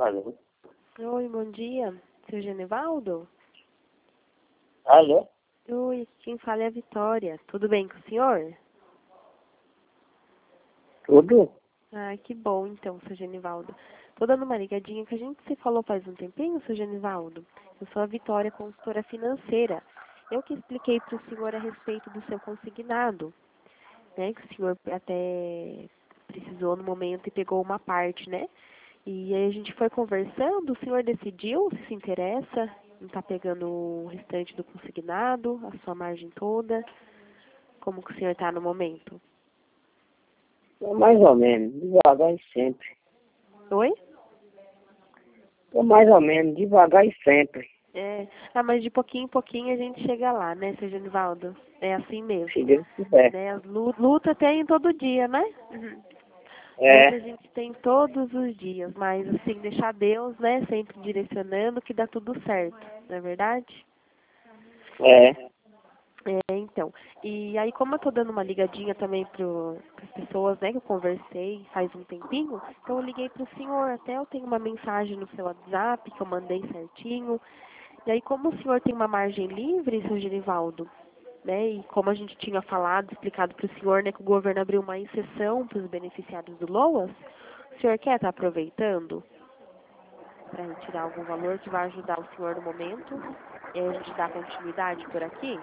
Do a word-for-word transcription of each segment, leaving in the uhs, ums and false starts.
Alô? Oi, bom dia. Seu Genivaldo? Alô? Oi, quem fala é a Vitória. Tudo bem com o senhor? Tudo? Ah, que bom então, seu Genivaldo. Tô dando uma ligadinha que a gente se falou faz um tempinho, seu Genivaldo. Eu sou a Vitória, consultora financeira. Eu que expliquei para o senhor a respeito do seu consignado, né? Que o senhor até precisou no momento e pegou uma parte, né? E aí a gente foi conversando, o senhor decidiu se se interessa em estar pegando o restante do consignado, a sua margem toda. Como que o senhor está no momento? Tô mais ou menos, devagar e sempre. Oi? Tô mais ou menos, devagar e sempre. É, ah, mas de pouquinho em pouquinho a gente chega lá, né, seu Genivaldo? É assim mesmo. Se Deus quiser. Né? As lu- luta tem todo dia, né? Uhum. Luta a É, gente tem todos os dias, mas assim, deixar Deus, né, sempre direcionando que dá tudo certo, não é verdade? é. É, então. E aí, como eu tô dando uma ligadinha também para as pessoas, né, que eu conversei faz um tempinho, então eu liguei pro senhor, até eu tenho uma mensagem no seu WhatsApp que eu mandei certinho. E aí, como o senhor tem uma margem livre, seu Genivaldo, né, e como a gente tinha falado, explicado para o senhor, né, que o governo abriu uma exceção para os beneficiários do LOAS, o senhor quer estar aproveitando para retirar algum valor que vai ajudar o senhor no momento? E aí a gente dá continuidade por aqui?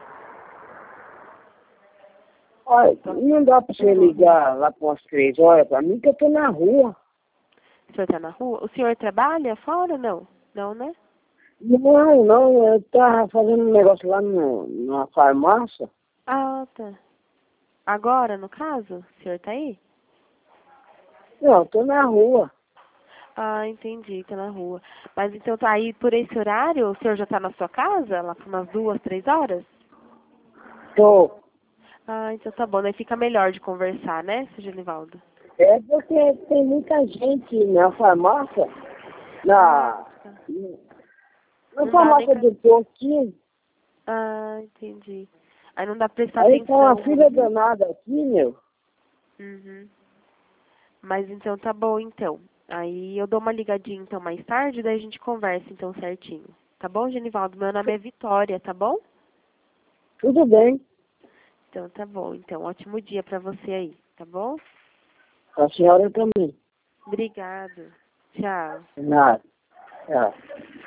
Olha, Tô não dá pra você ligar lá com as três horas pra mim que eu tô na rua. O senhor está na rua? O senhor trabalha fora ou não? Não, né? Não, não, eu tava fazendo um negócio lá no, numa farmácia. Ah, tá. Agora, no caso, o senhor tá aí? Não, eu tô na rua. Ah, entendi, tá na rua. Mas então tá aí por esse horário, o senhor já tá na sua casa, lá por umas duas, três horas? Tô. Ah, então tá bom, daí fica melhor de conversar, né, seu Genivaldo? É porque tem muita gente na farmácia, Ah, na, tá. na Não dá nem farmácia pra... do Porquinho. Ah, entendi. Aí não dá pra prestar Aí tá uma atenção filha muito. danada aqui, meu. Uhum. Mas então tá bom, então. Aí eu dou uma ligadinha então mais tarde, daí a gente conversa então certinho. Tá bom, Genivaldo? Meu nome é Vitória, tá bom? Tudo bem. Então tá bom. Então, ótimo dia pra você aí, tá bom? A senhora também. Obrigado. Tchau. Nada. Tchau.